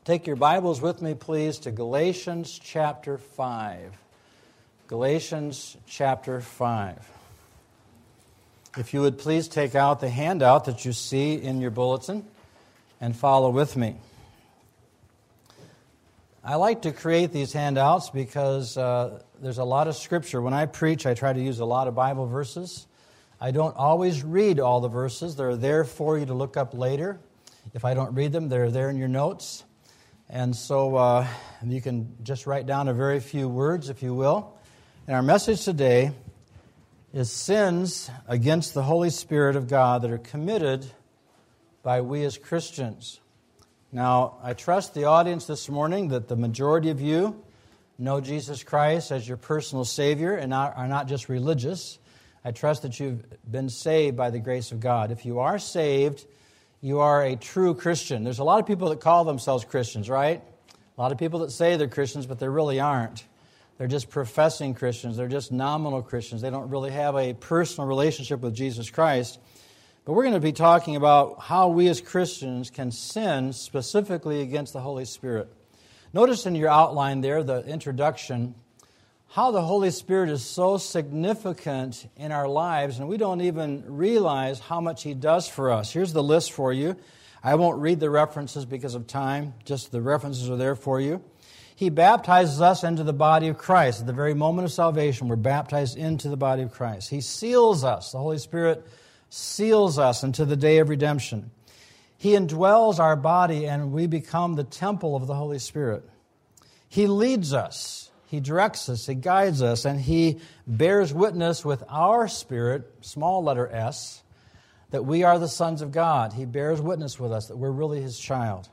Take your Bibles with me, please, to Galatians chapter 5. Galatians chapter 5. If you would please take out the handout that you see in your bulletin and follow with me. I like to create these handouts because there's a lot of Scripture. When I preach, I try to use a lot of Bible verses. I don't always read all the verses. They're there for you to look up later. If I don't read them, they're there in your notes. And so you can just write down a very few words, if you will. And our message today is sins against the Holy Spirit of God that are committed by we as Christians. Now, I trust the audience this morning that the majority of you know Jesus Christ as your personal Savior and are not just religious. I trust that you've been saved by the grace of God. If you are saved, you are a true Christian. There's a lot of people that call themselves Christians, right? A lot of people that say they're Christians, but they really aren't. They're just professing Christians. They're just nominal Christians. They don't really have a personal relationship with Jesus Christ. But we're going to be talking about how we as Christians can sin specifically against the Holy Spirit. Notice in your outline there, the introduction, how the Holy Spirit is so significant in our lives, and we don't even realize how much He does for us. Here's the list for you. I won't read the references because of time. Just the references are there for you. He baptizes us into the body of Christ. At the very moment of salvation, we're baptized into the body of Christ. He seals us. The Holy Spirit seals us into the day of redemption. He indwells our body, and we become the temple of the Holy Spirit. He leads us. He directs us, He guides us, and He bears witness with our spirit, small letter S, that we are the sons of God. He bears witness with us that we're really His child.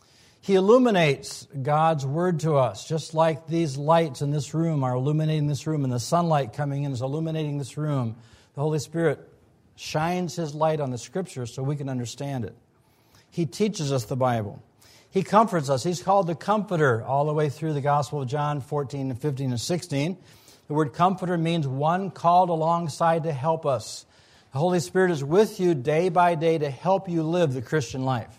He illuminates God's Word to us, just like these lights in this room are illuminating this room, and the sunlight coming in is illuminating this room. The Holy Spirit shines His light on the Scripture so we can understand it. He teaches us the Bible. He comforts us. He's called the Comforter all the way through the Gospel of John 14 and 15 and 16. The word Comforter means one called alongside to help us. The Holy Spirit is with you day by day to help you live the Christian life.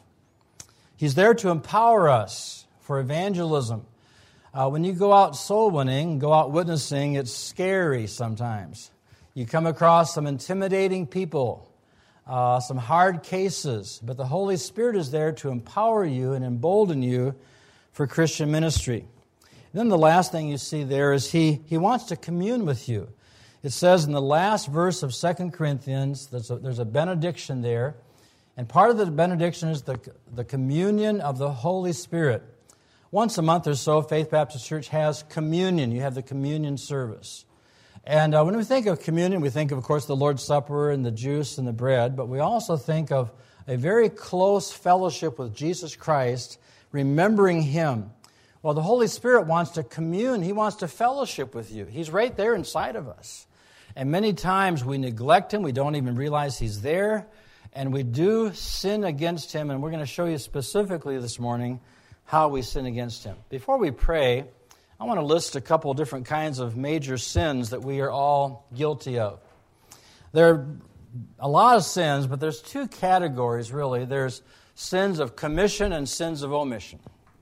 He's there to empower us for evangelism. When you go out soul winning, go out witnessing, it's scary sometimes. You come across some intimidating people, some hard cases, but the Holy Spirit is there to empower you and embolden you for Christian ministry. And then the last thing you see there is He wants to commune with you. It says in the last verse of 2 Corinthians, there's a benediction there, and part of the benediction is the communion of the Holy Spirit. Once a month or so, Faith Baptist Church has communion. You have the communion service. And when we think of communion, we think of course, the Lord's Supper and the juice and the bread, but we also think of a very close fellowship with Jesus Christ, remembering Him. Well, the Holy Spirit wants to commune. He wants to fellowship with you. He's right there inside of us. And many times we neglect Him. We don't even realize He's there. And we do sin against Him. And we're going to show you specifically this morning how we sin against Him. Before we pray, I want to list a couple of different kinds of major sins that we are all guilty of. There are a lot of sins, but there's two categories, really. There's sins of commission and sins of omission.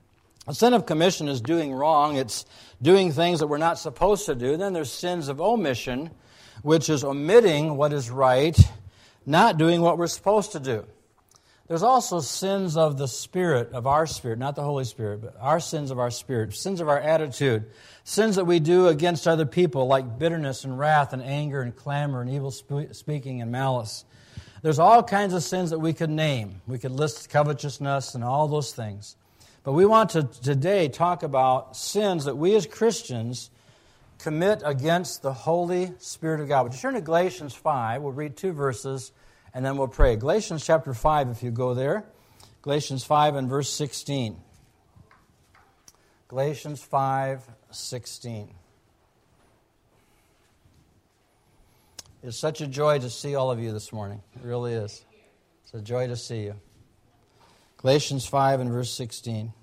A sin of commission is doing wrong. It's doing things that we're not supposed to do. Then there's sins of omission, which is omitting what is right, not doing what we're supposed to do. There's also sins of the Spirit, of our spirit, not the Holy Spirit, but our sins of our spirit, sins of our attitude, sins that we do against other people like bitterness and wrath and anger and clamor and evil speaking and malice. There's all kinds of sins that we could name. We could list covetousness and all those things. But we want to today talk about sins that we as Christians commit against the Holy Spirit of God. Would you turn to Galatians 5? We'll read two verses and then we'll pray. Galatians chapter 5, if you go there. Galatians 5 and verse 16. Galatians 5:16. It's such a joy to see all of you this morning. It really is. It's a joy to see you. Galatians 5 and verse 16.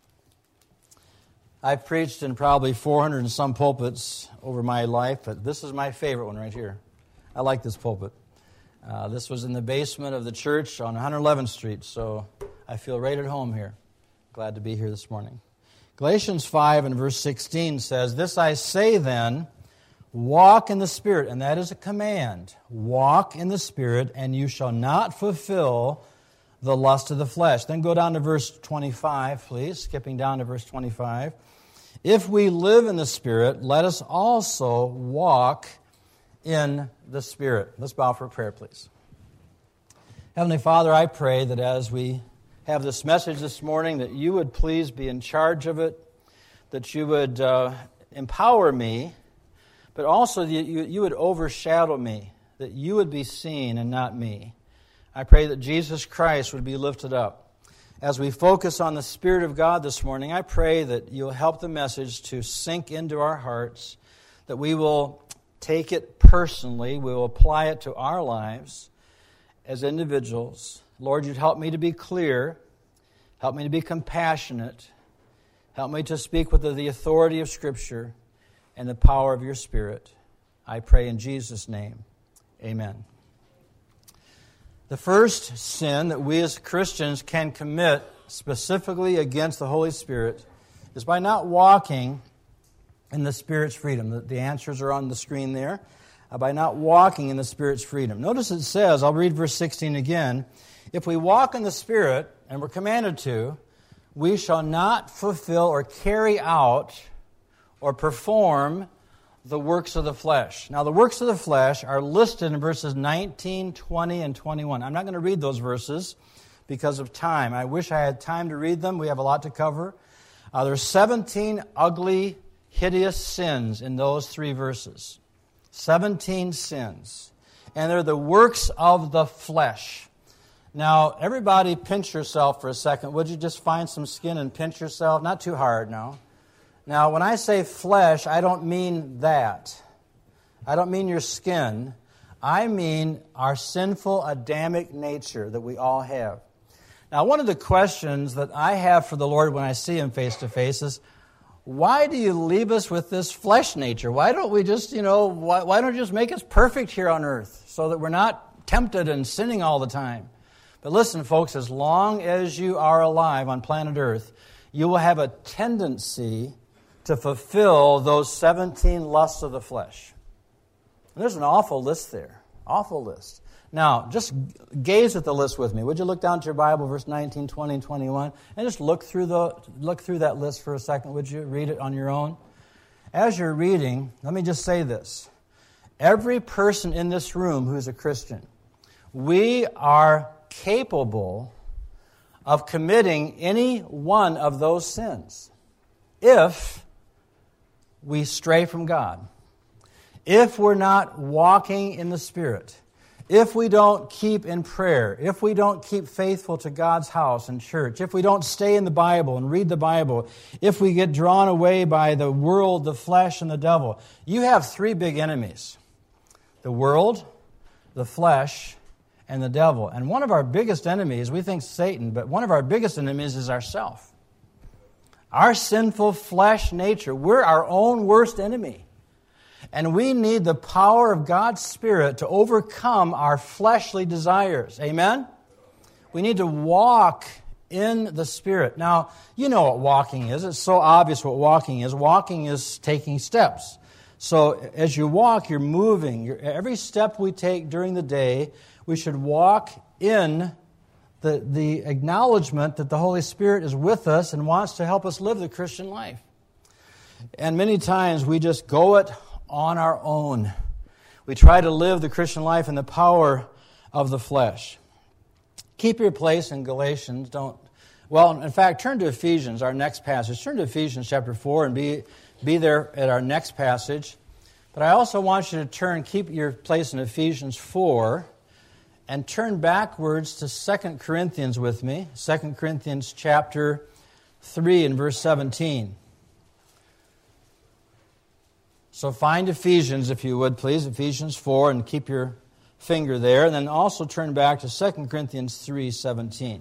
I've preached in probably 400 and some pulpits over my life, but this is my favorite one right here. I like this pulpit. This was in the basement of the church on 111th Street, so I feel right at home here. Glad to be here this morning. Galatians 5 and verse 16 says, "This I say then, walk in the Spirit," and that is a command. Walk in the Spirit, and you shall not fulfill the lust of the flesh. Then go down to verse 25, please, skipping down to verse 25. "If we live in the Spirit, let us also walk in the Spirit." Let's bow for prayer, please. Heavenly Father, I pray that as we have this message this morning, that you would please be in charge of it, that you would empower me, but also that you would overshadow me, that you would be seen and not me. I pray that Jesus Christ would be lifted up. As we focus on the Spirit of God this morning, I pray that you'll help the message to sink into our hearts, that we will take it personally, we will apply it to our lives as individuals. Lord, you'd help me to be clear, help me to be compassionate, help me to speak with the authority of Scripture and the power of your Spirit. I pray in Jesus' name. Amen. The first sin that we as Christians can commit specifically against the Holy Spirit is by not walking in the Spirit's freedom. The answers are on the screen there. By not walking in the Spirit's freedom. Notice it says, I'll read verse 16 again, "If we walk in the Spirit, and we're commanded to, we shall not fulfill or carry out or perform the works of the flesh." Now, the works of the flesh are listed in verses 19, 20, and 21. I'm not going to read those verses because of time. I wish I had time to read them. We have a lot to cover. There's 17 ugly, hideous sins in those 3 verses. 17 sins. And they're the works of the flesh. Now, everybody pinch yourself for a second. Would you just find some skin and pinch yourself? Not too hard, no. Now, when I say flesh, I don't mean that. I don't mean your skin. I mean our sinful Adamic nature that we all have. Now, one of the questions that I have for the Lord when I see Him face to face is, why do you leave us with this flesh nature? Why don't we just, why don't you just make us perfect here on earth so that we're not tempted and sinning all the time? But listen, folks, as long as you are alive on planet Earth, you will have a tendency to fulfill those 17 lusts of the flesh. And there's an awful list there. Awful list. Now, just gaze at the list with me. Would you look down to your Bible, verse 19, 20, and 21, and just look through that list for a second, would you? Read it on your own. As you're reading, let me just say this. Every person in this room who's a Christian, we are capable of committing any one of those sins if we stray from God, if we're not walking in the Spirit, if we don't keep in prayer, if we don't keep faithful to God's house and church, if we don't stay in the Bible and read the Bible, if we get drawn away by the world, the flesh, and the devil. You have 3 big enemies: the world, the flesh, and the devil. And one of our biggest enemies, we think Satan, but one of our biggest enemies is ourself. Our sinful flesh nature. We're our own worst enemy. And we need the power of God's Spirit to overcome our fleshly desires. Amen? We need to walk in the Spirit. Now, you know what walking is. It's so obvious what walking is. Walking is taking steps. So as you walk, you're moving. Every step we take during the day, we should walk in the acknowledgement that the Holy Spirit is with us and wants to help us live the Christian life. And many times we just go it on our own. We try to live the Christian life in the power of the flesh. Keep your place in Galatians. In fact, turn to Ephesians, our next passage. Turn to Ephesians chapter 4 and be there at our next passage. But I also want you to keep your place in Ephesians 4 and turn backwards to 2 Corinthians with me. 2 Corinthians chapter 3 and verse 17. So find Ephesians, if you would, please, Ephesians 4, and keep your finger there. And then also turn back to 2 Corinthians 3:17.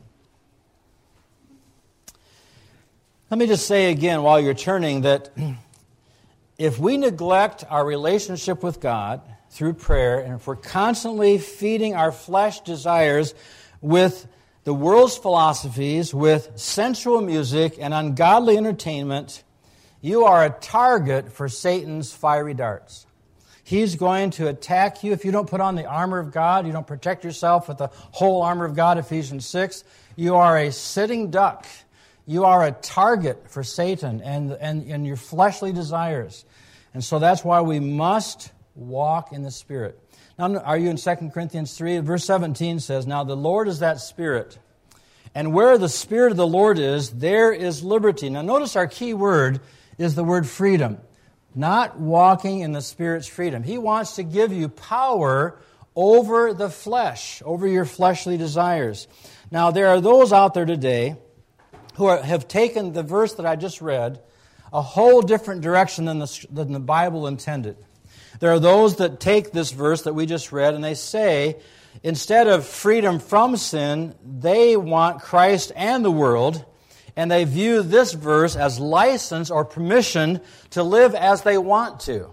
Let me just say again while you're turning that if we neglect our relationship with God through prayer, and if we're constantly feeding our flesh desires with the world's philosophies with sensual music and ungodly entertainment, you are a target for Satan's fiery darts. He's going to attack you if you don't put on the armor of God, you don't protect yourself with the whole armor of God, Ephesians 6. You are a sitting duck. You are a target for Satan and your fleshly desires. And so that's why we must walk in the Spirit. Now, are you in 2 Corinthians 3? Verse 17 says, "Now the Lord is that Spirit, and where the Spirit of the Lord is, there is liberty." Now notice our key word is the word freedom. Not walking in the Spirit's freedom. He wants to give you power over the flesh, over your fleshly desires. Now there are those out there today who have taken the verse that I just read a whole different direction than the Bible intended. There are those that take this verse that we just read and they say, instead of freedom from sin, they want Christ and the world, and they view this verse as license or permission to live as they want to.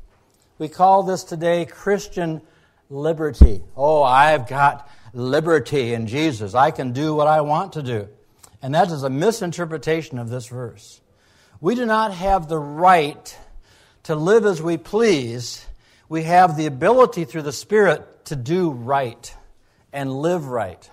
We call this today Christian liberty. Oh, I've got liberty in Jesus. I can do what I want to do. And that is a misinterpretation of this verse. We do not have the right to live as we please. We have the ability through the Spirit to do right and live right.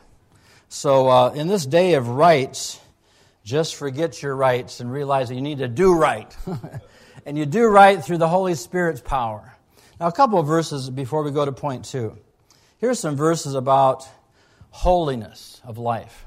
So in this day of rights, just forget your rights and realize that you need to do right. And you do right through the Holy Spirit's power. Now, a couple of verses before we go to point 2. Here's some verses about holiness of life.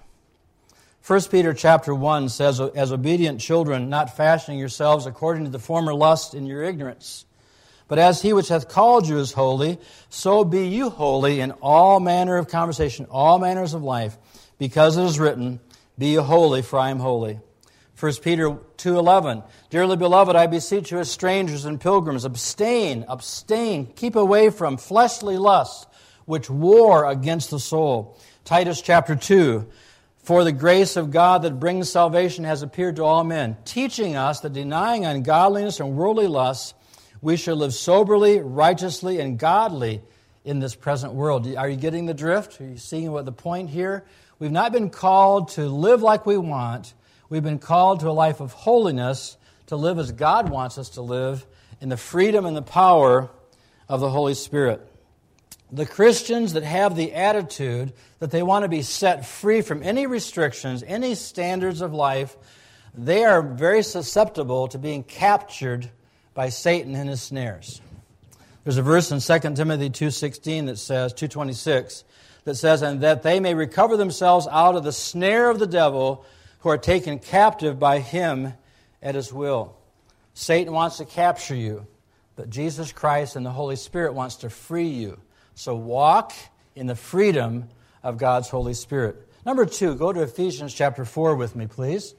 1 Peter chapter 1 says, "As obedient children, not fashioning yourselves according to the former lust in your ignorance. But as he which hath called you is holy, so be you holy in all manner of conversation, all manners of life, because it is written, Be ye holy, for I am holy." 1 Peter 2:11, "Dearly beloved, I beseech you as strangers and pilgrims, abstain, keep away from fleshly lusts, which war against the soul." Titus chapter 2, "For the grace of God that brings salvation has appeared to all men, teaching us that denying ungodliness and worldly lusts, we should live soberly, righteously, and godly in this present world." Are you getting the drift? Are you seeing what the point here? We've not been called to live like we want. We've been called to a life of holiness, to live as God wants us to live, in the freedom and the power of the Holy Spirit. The Christians that have the attitude that they want to be set free from any restrictions, any standards of life, they are very susceptible to being captured by Satan and his snares. There's a verse in 2 Timothy 2:16 that says, 2:26, that says, "And that they may recover themselves out of the snare of the devil, who are taken captive by him at his will." Satan wants to capture you, but Jesus Christ and the Holy Spirit wants to free you. So walk in the freedom of God's Holy Spirit. Number 2, go to Ephesians chapter 4 with me, please.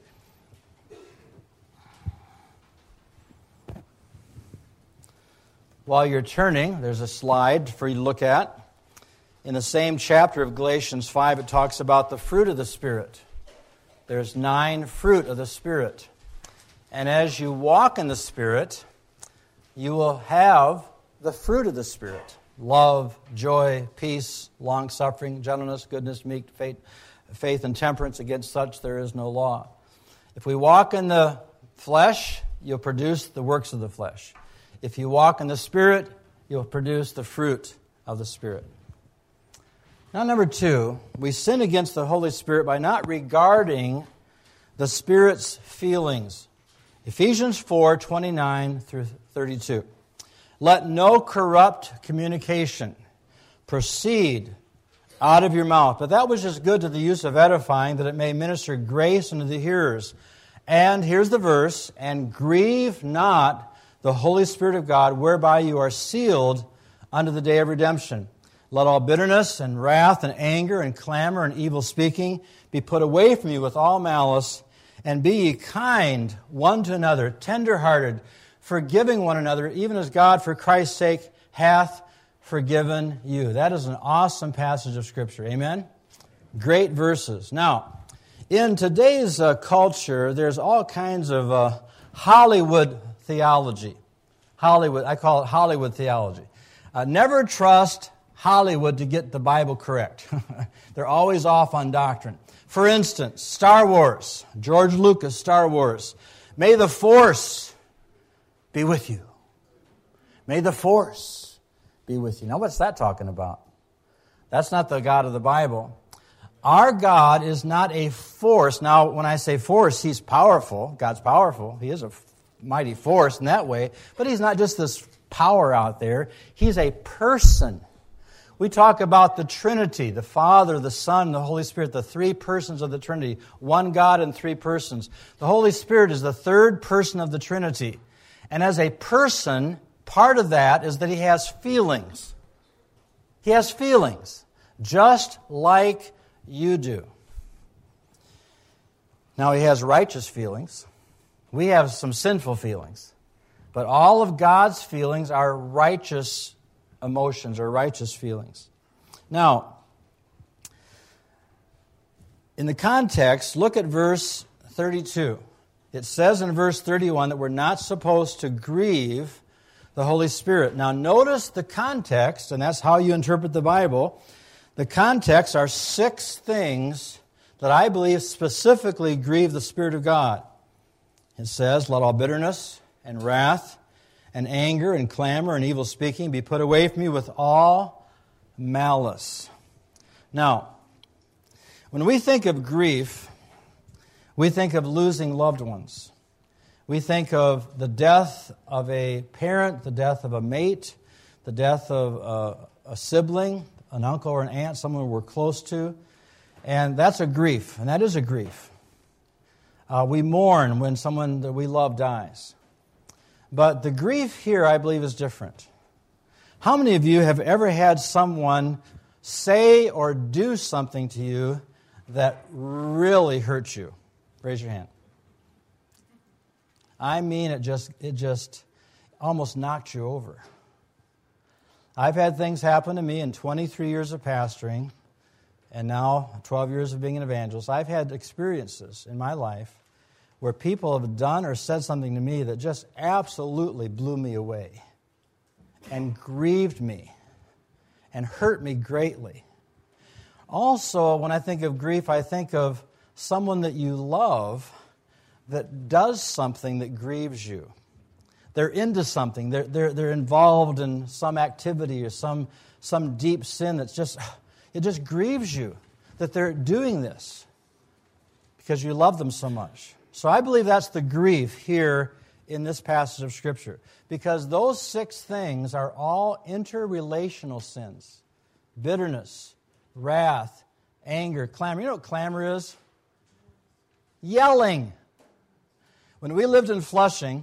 While you're turning, there's a slide for you to look at. In the same chapter of Galatians 5, it talks about the fruit of the Spirit. There's 9 fruit of the Spirit. And as you walk in the Spirit, you will have the fruit of the Spirit. Love, joy, peace, long-suffering, gentleness, goodness, meekness, faith, and temperance. Against such there is no law. If we walk in the flesh, you'll produce the works of the flesh. If you walk in the Spirit, you'll produce the fruit of the Spirit. Now, number 2, we sin against the Holy Spirit by not regarding the Spirit's feelings. Ephesians 4:29 through 32. "Let no corrupt communication proceed out of your mouth, but that which is good to the use of edifying, that it may minister grace unto the hearers. And," here's the verse, "and grieve not the Holy Spirit of God, whereby you are sealed unto the day of redemption. Let all bitterness and wrath and anger and clamor and evil speaking be put away from you with all malice, and be ye kind one to another, tender-hearted, forgiving one another, even as God for Christ's sake hath forgiven you." That is an awesome passage of Scripture. Amen? Great verses. Now, in today's culture, there's all kinds of Hollywood theology. I call it Hollywood theology. Never trust Hollywood to get the Bible correct. They're always off on doctrine. For instance, Star Wars, George Lucas, Star Wars. May the Force be with you. May the Force be with you. Now, what's that talking about? That's not the God of the Bible. Our God is not a force. Now, when I say force, He's powerful. God's powerful. He is a mighty force in that way. But He's not just this power out there. He's a person. We talk about the Trinity, the Father, the Son, the Holy Spirit, the three persons of the Trinity. One God in three persons. The Holy Spirit is the third person of the Trinity. And as a person, part of that is that He has feelings. He has feelings, just like you do. Now, He has righteous feelings. We have some sinful feelings. But all of God's feelings are righteous emotions or righteous feelings. Now, in the context, look at verse 32. It says in verse 31 that we're not supposed to grieve the Holy Spirit. Now, notice the context, and that's how you interpret the Bible. The context are 6 things that I believe specifically grieve the Spirit of God. It says, let all bitterness and wrath and anger and clamor and evil speaking be put away from you with all malice. Now, when we think of grief, we think of losing loved ones. We think of the death of a parent, the death of a mate, the death of a sibling, an uncle or an aunt, someone we're close to. And that's a grief, and that is a grief. We mourn when someone that we love dies. But the grief here, I believe, is different. How many of you have ever had someone say or do something to you that really hurt you? Raise your hand. I mean, it just almost knocked you over. I've had things happen to me in 23 years of pastoring, and now 12 years of being an evangelist. I've had experiences in my life where people have done or said something to me that just absolutely blew me away and grieved me and hurt me greatly. Also, when I think of grief, I think of someone that you love that does something that grieves you. They're into something. They're involved in some activity or some deep sin that's it just grieves you that they're doing this because you love them so much. So I believe that's the grief here in this passage of Scripture, because those 6 things are all interrelational sins. Bitterness, wrath, anger, clamor. You know what clamor is? Yelling. When we lived in Flushing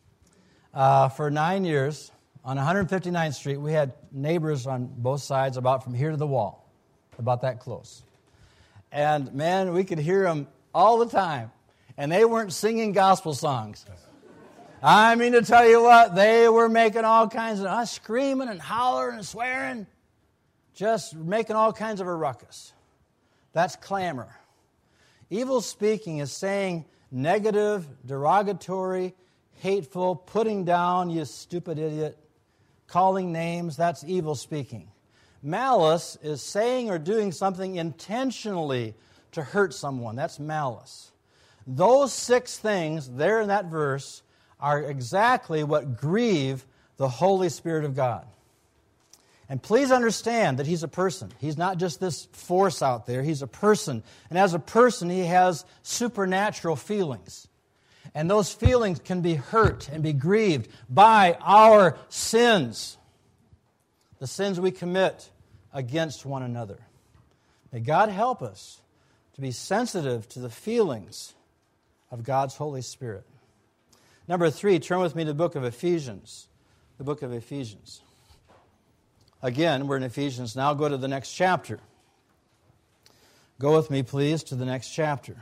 for 9 years on 159th Street, we had neighbors on both sides about from here to the wall, about that close. And man, we could hear them all the time. And they weren't singing gospel songs. I mean, to tell you what, they were making all kinds of screaming and hollering and swearing, just making all kinds of a ruckus. That's clamor. Evil speaking is saying negative, derogatory, hateful, putting down, you stupid idiot, calling names. That's evil speaking. Malice is saying or doing something intentionally to hurt someone. That's malice. Those 6 things there in that verse are exactly what grieve the Holy Spirit of God. And please understand that He's a person. He's not just this force out there. He's a person. And as a person, He has supernatural feelings. And those feelings can be hurt and be grieved by our sins, the sins we commit against one another. May God help us to be sensitive to the feelings of God's Holy Spirit. Number 3, turn with me to the book of Ephesians. The book of Ephesians. Again, we're in Ephesians now. Go to the next chapter. Go with me, please, to the next chapter.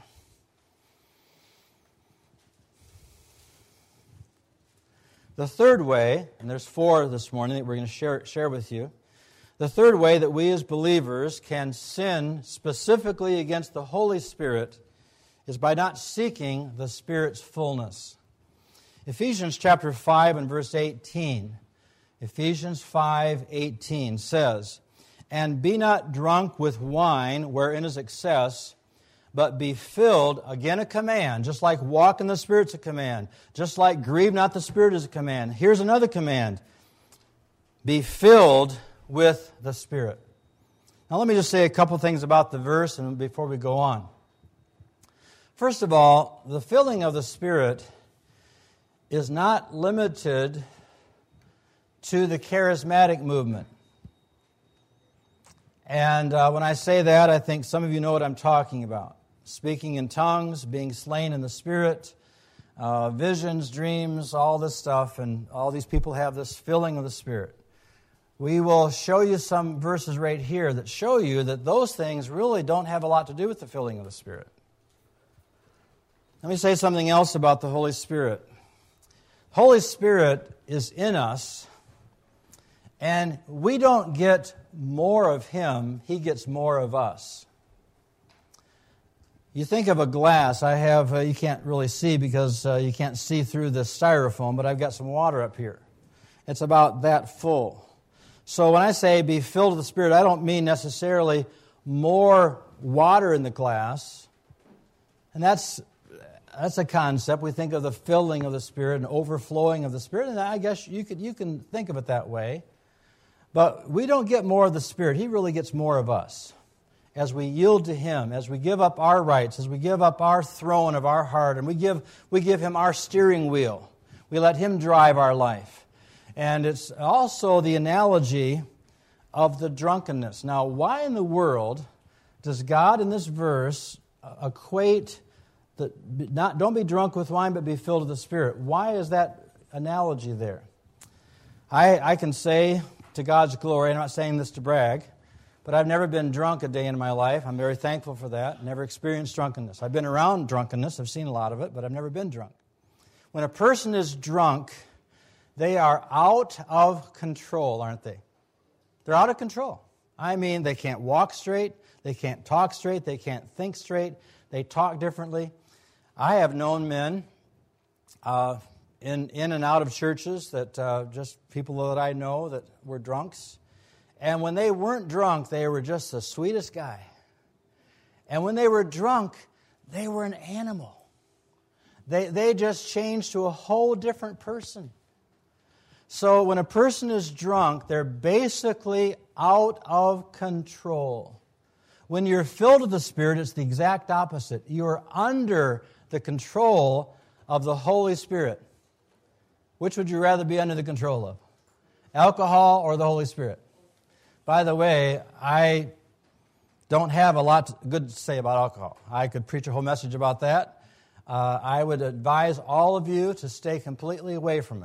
The third way, and there's 4 this morning that we're going to share with you. The third way that we as believers can sin specifically against the Holy Spirit is by not seeking the Spirit's fullness. Ephesians chapter 5 and verse 18. Ephesians 5:18 says, And be not drunk with wine, wherein is excess, but be filled, again a command, just like walk in the Spirit's a command, just like grieve not the Spirit is a command. Here's another command. Be filled with the Spirit. Now let me just say a couple things about the verse and before we go on. First of all, the filling of the Spirit is not limited to the charismatic movement. And when I say that, I think some of you know what I'm talking about. Speaking in tongues, being slain in the Spirit, visions, dreams, all this stuff, and all these people have this filling of the Spirit. We will show you some verses right here that show you that those things really don't have a lot to do with the filling of the Spirit. Let me say something else about the Holy Spirit. Holy Spirit is in us, and we don't get more of Him, He gets more of us. You think of a glass. I have, you can't really see because you can't see through the styrofoam, but I've got some water up here. It's about that full. So when I say be filled with the Spirit, I don't mean necessarily more water in the glass. And that's a concept. We think of the filling of the Spirit and overflowing of the Spirit, and I guess you can think of it that way. But we don't get more of the Spirit. He really gets more of us. As we yield to Him, as we give up our rights, as we give up our throne of our heart, and we give Him our steering wheel. We let Him drive our life. And it's also the analogy of the drunkenness. Now, why in the world does God in this verse equate don't be drunk with wine, but be filled with the Spirit? Why is that analogy there? I can say to God's glory, I'm not saying this to brag, but I've never been drunk a day in my life. I'm very thankful for that. Never experienced drunkenness. I've been around drunkenness. I've seen a lot of it, but I've never been drunk. When a person is drunk, they are out of control, aren't they? They're out of control. I mean, they can't walk straight. They can't talk straight. They can't think straight. They talk differently. I have known men in and out of churches that just people that I know that were drunks. And when they weren't drunk, they were just the sweetest guy. And when they were drunk, they were an animal. They just changed to a whole different person. So when a person is drunk, they're basically out of control. When you're filled with the Spirit, it's the exact opposite. You're under the control of the Holy Spirit. Which would you rather be under the control of? Alcohol or the Holy Spirit? By the way, I don't have a lot good to say about alcohol. I could preach a whole message about that. I would advise all of you to stay completely away from it.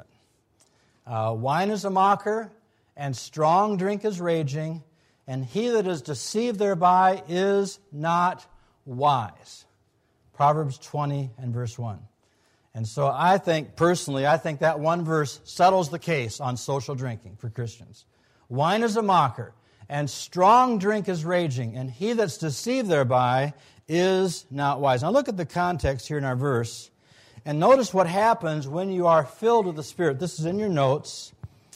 Wine is a mocker, and strong drink is raging, and he that is deceived thereby is not wise. Proverbs 20 and verse 1. And so I think that one verse settles the case on social drinking for Christians. Wine is a mocker, and strong drink is raging, and he that's deceived thereby is not wise. Now look at the context here in our verse, and notice what happens when you are filled with the Spirit. This is in your notes.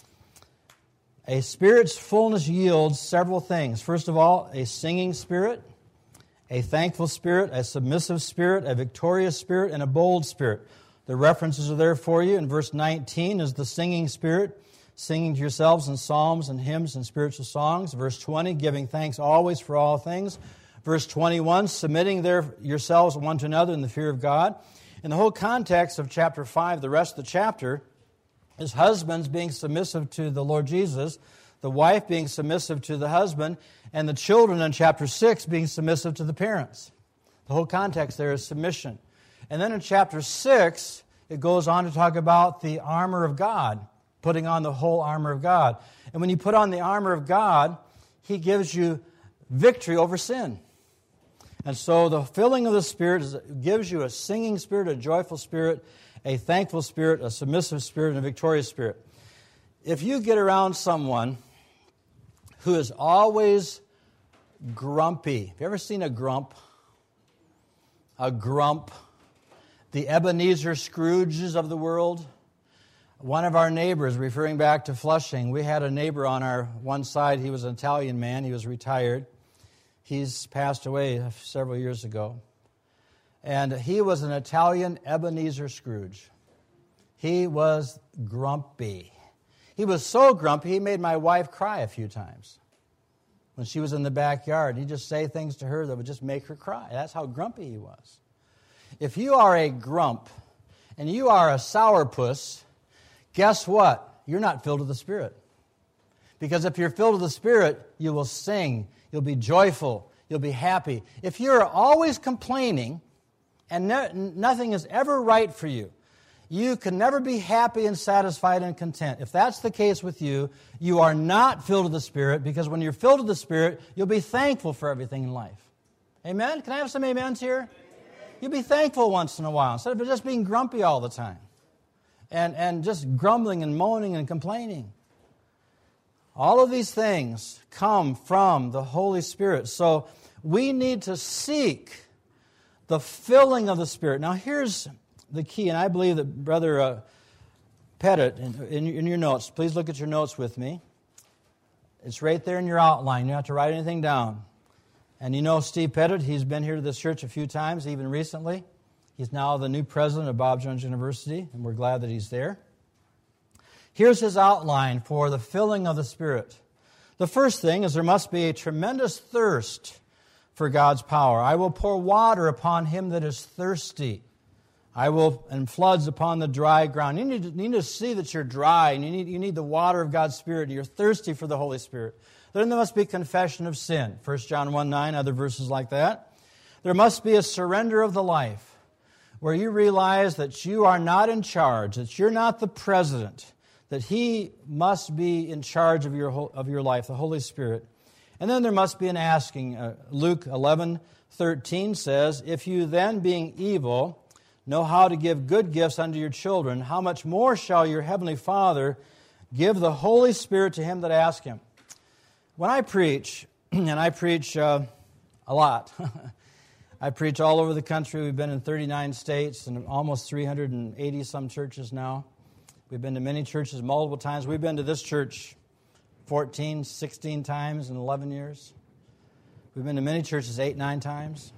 A Spirit's fullness yields several things. First of all, a singing spirit, a thankful spirit, a submissive spirit, a victorious spirit, and a bold spirit. The references are there for you. In verse 19 is the singing spirit, singing to yourselves in psalms and hymns and spiritual songs. Verse 20, giving thanks always for all things. Verse 21, submitting yourselves one to another in the fear of God. In the whole context of chapter 5, the rest of the chapter, is husbands being submissive to the Lord Jesus, the wife being submissive to the husband, and the children in chapter 6 being submissive to the parents. The whole context there is submission. And then in chapter 6, it goes on to talk about the armor of God, putting on the whole armor of God. And when you put on the armor of God, He gives you victory over sin. And so the filling of the Spirit gives you a singing spirit, a joyful spirit, a thankful spirit, a submissive spirit, and a victorious spirit. If you get around someone who is always grumpy, have you ever seen a grump? A grump. The Ebenezer Scrooges of the world. One of our neighbors, referring back to Flushing, we had a neighbor on our one side. He was an Italian man. He was retired. He's passed away several years ago. And he was an Italian Ebenezer Scrooge. He was grumpy. He was so grumpy, he made my wife cry a few times. When she was in the backyard, he'd just say things to her that would just make her cry. That's how grumpy he was. If you are a grump and you are a sourpuss, guess what? You're not filled with the Spirit. Because if you're filled with the Spirit, you will sing, you'll be joyful, you'll be happy. If you're always complaining and nothing is ever right for you, you can never be happy and satisfied and content. If that's the case with you, you are not filled with the Spirit, because when you're filled with the Spirit, you'll be thankful for everything in life. Amen? Can I have some amens here? Amen. You'll be thankful once in a while, instead of just being grumpy all the time. And just grumbling and moaning and complaining. All of these things come from the Holy Spirit. So we need to seek the filling of the Spirit. Now here's the key, and I believe that Brother Pettit, in your notes, please look at your notes with me. It's right there in your outline. You don't have to write anything down. And you know Steve Pettit, he's been here to this church a few times, even recently. He's now the new president of Bob Jones University, and we're glad that he's there. Here's his outline for the filling of the Spirit. The first thing is there must be a tremendous thirst for God's power. I will pour water upon him that is thirsty. And floods upon the dry ground. You need to see that you're dry, and you need the water of God's Spirit, and you're thirsty for the Holy Spirit. Then there must be confession of sin. 1 John 1:9, other verses like that. There must be a surrender of the life, where you realize that you are not in charge, that you're not the president, that He must be in charge of your life, the Holy Spirit. And then there must be an asking. Luke 11:13 says, "If you then, being evil, know how to give good gifts unto your children, how much more shall your heavenly Father give the Holy Spirit to him that ask Him?" When I preach, and I preach a lot, I preach all over the country. We've been in 39 states and almost 380-some churches now. We've been to many churches multiple times. We've been to this church 14, 16 times in 11 years. We've been to many churches 8, 9 times.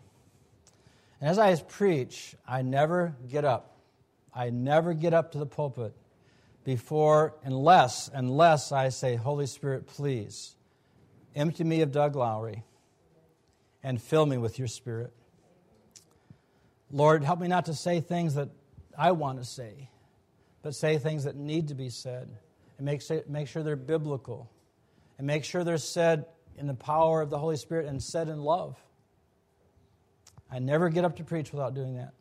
And as I preach, I never get up. I never get up to the pulpit unless I say, "Holy Spirit, please, empty me of Doug Lowry and fill me with your Spirit. Lord, help me not to say things that I want to say, but say things that need to be said, and make sure they're biblical, and make sure they're said in the power of the Holy Spirit and said in love." I never get up to preach without doing that.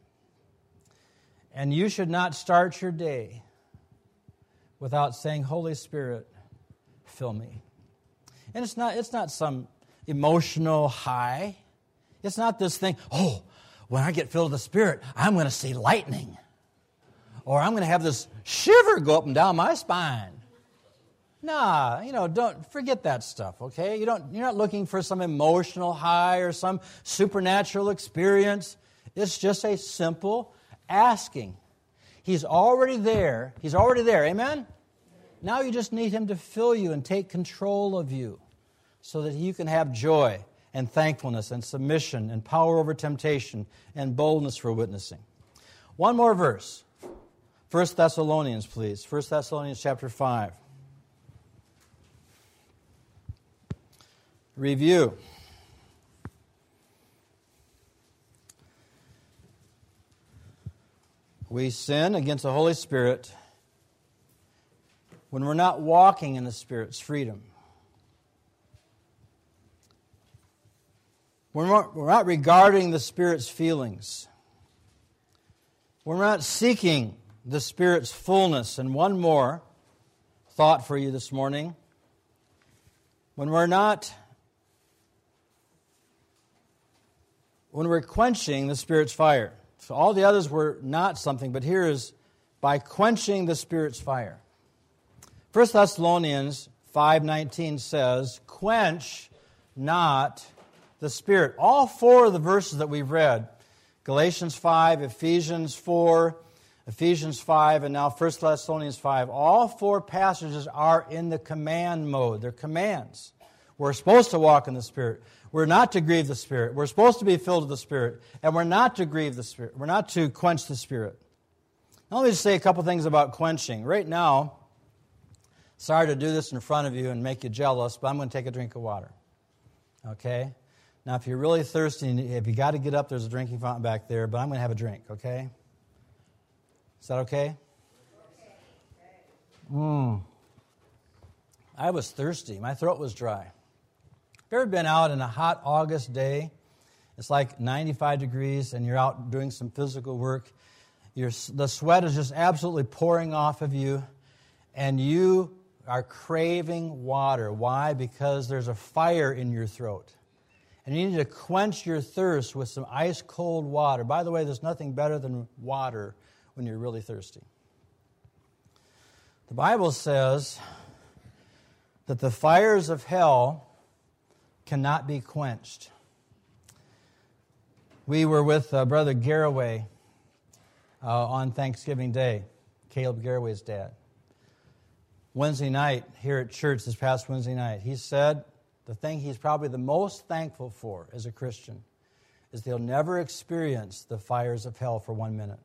And you should not start your day without saying, "Holy Spirit, fill me." And it's not some emotional high. It's not this thing, when I get filled with the Spirit, I'm going to see lightning. Or I'm going to have this shiver go up and down my spine. Nah, don't forget that stuff, okay? You're not looking for some emotional high or some supernatural experience. It's just a simple asking. He's already there. He's already there, amen? Now you just need Him to fill you and take control of you so that you can have joy and thankfulness and submission and power over temptation and boldness for witnessing. One more verse. 1 Thessalonians, please. 1 Thessalonians chapter 5. Review. We sin against the Holy Spirit when we're not walking in the Spirit's freedom. We're not regarding the Spirit's feelings. We're not seeking the Spirit's fullness. And one more thought for you this morning. When we're quenching the Spirit's fire. So all the others were not something, but here is by quenching the Spirit's fire. 1 Thessalonians 5:19 says, "Quench not the Spirit." All four of the verses that we've read, Galatians 5, Ephesians 4, Ephesians 5, and now 1 Thessalonians 5. All four passages are in the command mode. They're commands. We're supposed to walk in the Spirit. We're not to grieve the Spirit. We're supposed to be filled with the Spirit. And we're not to grieve the Spirit. We're not to quench the Spirit. Now let me just say a couple things about quenching. Right now, sorry to do this in front of you and make you jealous, but I'm going to take a drink of water. Okay? Now, if you're really thirsty, if you got to get up, there's a drinking fountain back there, but I'm going to have a drink, okay? Is that okay? I was thirsty. My throat was dry. Have you ever been out in a hot August day? It's like 95 degrees, and you're out doing some physical work. The sweat is just absolutely pouring off of you, and you are craving water. Why? Because there's a fire in your throat. And you need to quench your thirst with some ice-cold water. By the way, there's nothing better than water when you're really thirsty. The Bible says that the fires of hell cannot be quenched. We were with Brother Garraway on Thanksgiving Day, Caleb Garraway's dad. Wednesday night here at church, this past Wednesday night, he said the thing he's probably the most thankful for as a Christian is they'll never experience the fires of hell for 1 minute.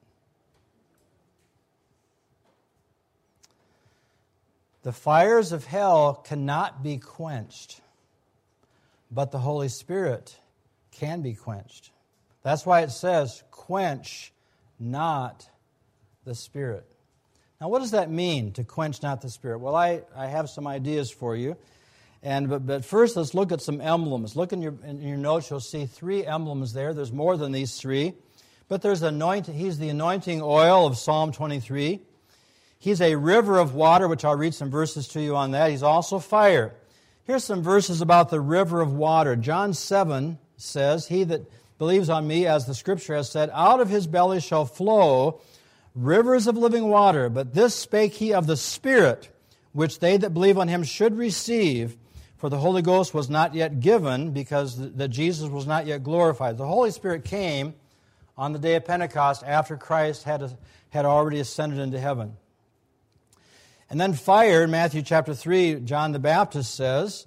The fires of hell cannot be quenched, but the Holy Spirit can be quenched. That's why it says, quench not the Spirit. Now, what does that mean, to quench not the Spirit? Well, I have some ideas for you. But first, let's look at some emblems. Look in your notes, you'll see 3 emblems there. There's more than these 3. But there's anointing. He's the anointing oil of Psalm 23. He's a river of water, which I'll read some verses to you on that. He's also fire. Here's some verses about the river of water. John 7 says, he that believes on me, as the Scripture has said, out of his belly shall flow rivers of living water. But this spake he of the Spirit, which they that believe on him should receive, for the Holy Ghost was not yet given, because that Jesus was not yet glorified. The Holy Spirit came on the day of Pentecost after Christ had already ascended into heaven. And then fire, in Matthew chapter 3, John the Baptist says,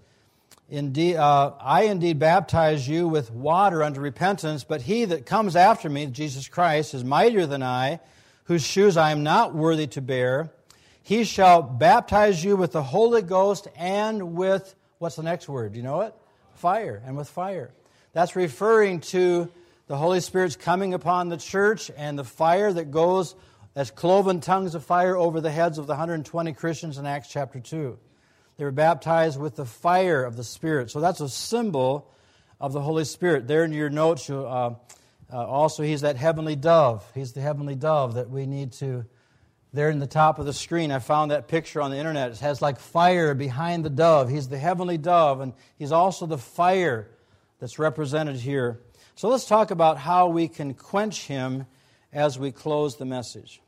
I indeed baptize you with water unto repentance, but he that comes after me, Jesus Christ, is mightier than I, whose shoes I am not worthy to bear. He shall baptize you with the Holy Ghost and with, what's the next word? Do you know it? Fire, and with fire. That's referring to the Holy Spirit's coming upon the church and the fire that goes as cloven tongues of fire over the heads of the 120 Christians in Acts chapter 2. They were baptized with the fire of the Spirit. So that's a symbol of the Holy Spirit. There in your notes, also he's that heavenly dove. He's the heavenly dove that we need to... There in the top of the screen, I found that picture on the internet. It has like fire behind the dove. He's the heavenly dove, and he's also the fire that's represented here. So let's talk about how we can quench him as we close the message.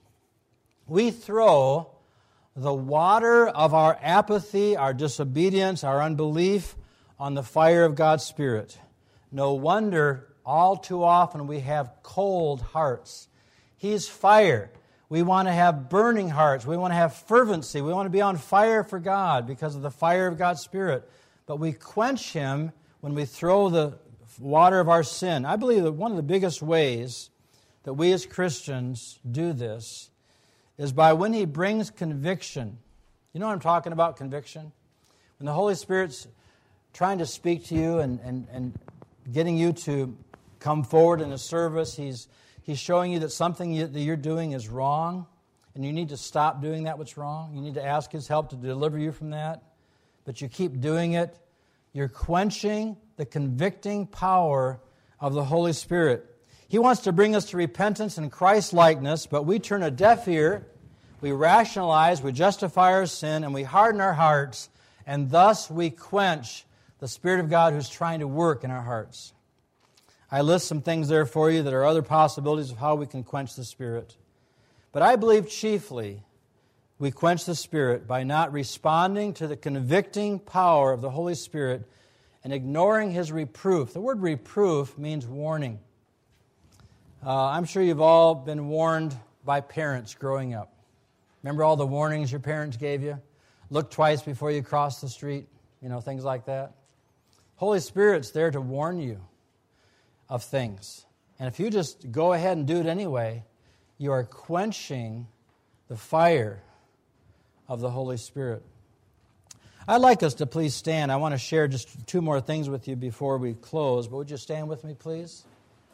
We throw the water of our apathy, our disobedience, our unbelief on the fire of God's Spirit. No wonder all too often we have cold hearts. He's fire. We want to have burning hearts. We want to have fervency. We want to be on fire for God because of the fire of God's Spirit. But we quench him when we throw the water of our sin. I believe that one of the biggest ways that we as Christians do this is by when he brings conviction. You know what I'm talking about, conviction? When the Holy Spirit's trying to speak to you and getting you to come forward in a service, He's showing you that something that you're doing is wrong, and you need to stop doing that what's wrong. You need to ask his help to deliver you from that. But you keep doing it. You're quenching the convicting power of the Holy Spirit. He wants to bring us to repentance and Christ-likeness, but we turn a deaf ear, we rationalize, we justify our sin, and we harden our hearts, and thus we quench the Spirit of God who's trying to work in our hearts. I list some things there for you that are other possibilities of how we can quench the Spirit. But I believe chiefly we quench the Spirit by not responding to the convicting power of the Holy Spirit and ignoring his reproof. The word reproof means warning. I'm sure you've all been warned by parents growing up? Remember all the warnings your parents gave you? Look twice before you cross the street, things like that. Holy Spirit's there to warn you of things. And if you just go ahead and do it anyway, you are quenching the fire of the Holy Spirit. I'd like us to please stand. I want to share just two more things with you before we close, but would you stand with me, please?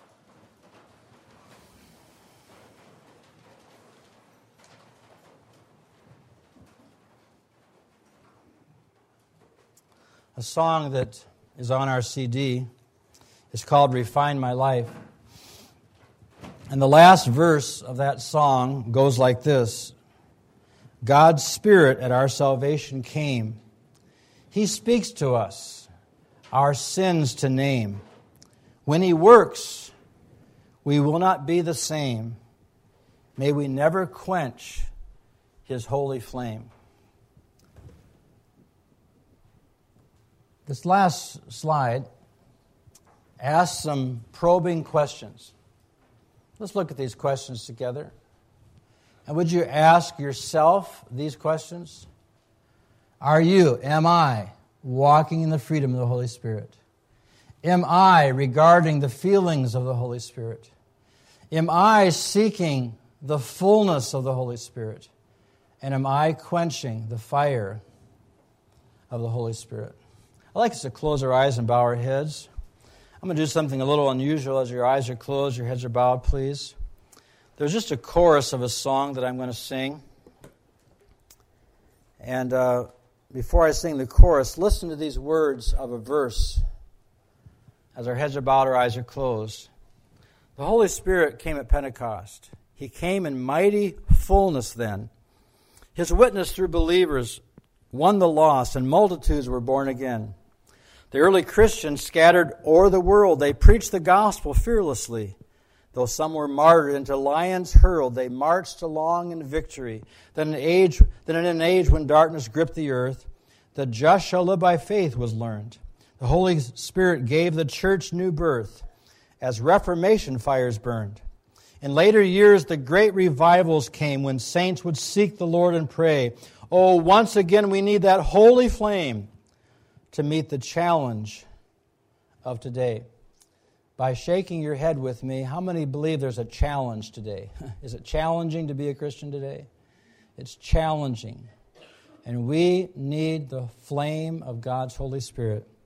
A song that is on our CD is called Refine My Life. And the last verse of that song goes like this: God's Spirit at our salvation came. He speaks to us, our sins to name. When He works, we will not be the same. May we never quench His holy flame. This last slide asks some probing questions. Let's look at these questions together. And would you ask yourself these questions? Am I walking in the freedom of the Holy Spirit? Am I regarding the feelings of the Holy Spirit? Am I seeking the fullness of the Holy Spirit? And am I quenching the fire of the Holy Spirit? I'd like us to close our eyes and bow our heads. I'm going to do something a little unusual as your eyes are closed, your heads are bowed, please. There's just a chorus of a song that I'm going to sing. And before I sing the chorus, listen to these words of a verse as our heads are bowed, our eyes are closed. The Holy Spirit came at Pentecost. He came in mighty fullness then. His witness through believers won the lost, and multitudes were born again. The early Christians scattered o'er the world. They preached the gospel fearlessly. Though some were martyred and to lions hurled, they marched along in victory. Then in an age when darkness gripped the earth, the just shall live by faith was learned. The Holy Spirit gave the church new birth as Reformation fires burned. In later years, the great revivals came when saints would seek the Lord and pray. Oh, once again we need that holy flame to meet the challenge of today. By shaking your head with me, how many believe there's a challenge today? Is it challenging to be a Christian today? It's challenging. And we need the flame of God's Holy Spirit